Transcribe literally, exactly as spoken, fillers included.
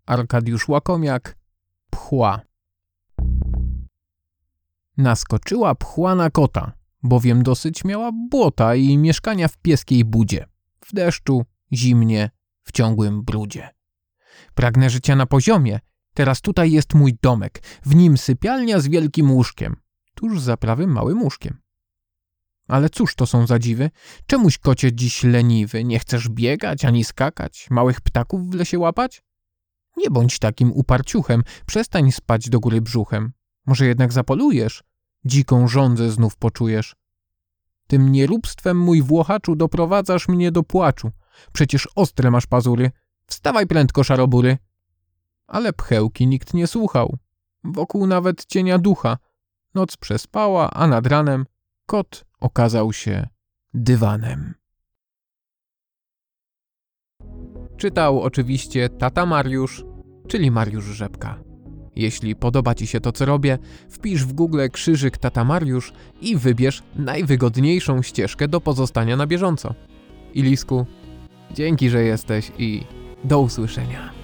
Arkadiusz Łakomiak. Pchła. Naskoczyła pchła na kota, bowiem dosyć miała błota i mieszkania w pieskiej budzie, w deszczu, zimnie, w ciągłym brudzie. Pragnę życia na poziomie, teraz tutaj jest mój domek, w nim sypialnia z wielkim łóżkiem, tuż za prawym małym łóżkiem. Ale cóż to są za dziwy? Czemuś, kocie, dziś leniwy? Nie chcesz biegać ani skakać, małych ptaków w lesie łapać? Nie bądź takim uparciuchem, przestań spać do góry brzuchem. Może jednak zapolujesz? Dziką żądzę znów poczujesz. Tym nieróbstwem, mój Włochaczu, doprowadzasz mnie do płaczu. Przecież ostre masz pazury. Wstawaj prędko, szarobury. Ale pchełki nikt nie słuchał. Wokół nawet cienia ducha. Noc przespała, a nad ranem kot okazał się dywanem. Czytał oczywiście tata Mariusz, czyli Mariusz Rzepka. Jeśli podoba Ci się to, co robię, wpisz w Google krzyżyk tata Mariusz i wybierz najwygodniejszą ścieżkę do pozostania na bieżąco. Ilisku, dzięki, że jesteś i do usłyszenia.